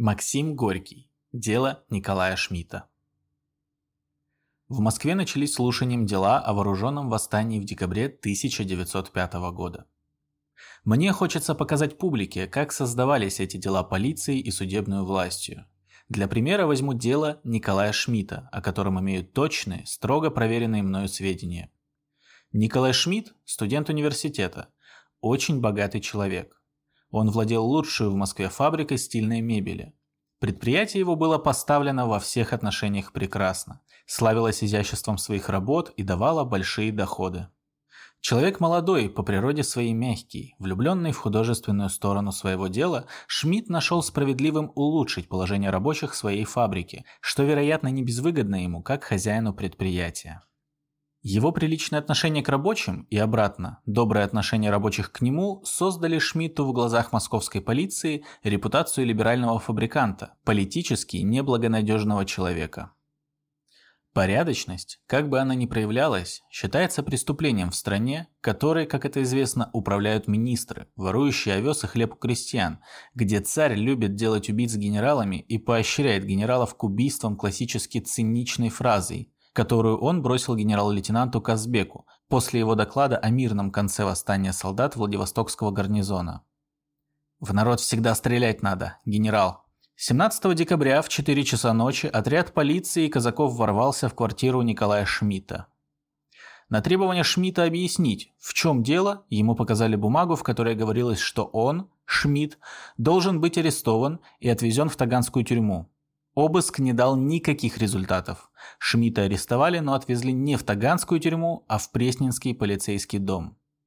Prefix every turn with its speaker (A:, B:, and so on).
A: Максим Горький. Дело Николая Шмидта. В Москве начались слушанием дела о вооруженном восстании в декабре 1905 года. Мне хочется показать публике, как создавались эти дела полицией и судебной властью. Для примера возьму дело Николая Шмидта, о котором имею точные, строго проверенные мною сведения. Николай Шмидт – студент университета, очень богатый человек. Он владел лучшей в Москве фабрикой стильной мебели. Предприятие его было поставлено во всех отношениях прекрасно, славилось изяществом своих работ и давало большие доходы. Человек молодой, по природе своей мягкий, влюбленный в художественную сторону своего дела, Шмидт нашел справедливым улучшить положение рабочих своей фабрики, что, вероятно, не безвыгодно ему, как хозяину предприятия. Его приличное отношение к рабочим и обратно, доброе отношение рабочих к нему создали Шмидту в глазах московской полиции репутацию либерального фабриканта, политически неблагонадежного человека. Порядочность, как бы она ни проявлялась, считается преступлением в стране, которой, как это известно, управляют министры, ворующие овес и хлеб у крестьян, где царь любит делать убийц генералами и поощряет генералов к убийствам классически циничной фразой, которую он бросил генерал-лейтенанту Казбеку после его доклада о мирном конце восстания солдат Владивостокского гарнизона. «В народ всегда стрелять надо, генерал». 17 декабря в 4 часа ночи отряд полиции и казаков ворвался в квартиру Николая Шмидта. На требование Шмидта объяснить, в чем дело, ему показали бумагу, в которой говорилось, что он, Шмидт, должен быть арестован и отвезен в Таганскую тюрьму. Обыск не дал никаких результатов. Шмидта арестовали, но отвезли не в Таганскую тюрьму, а в Пресненский полицейский дом.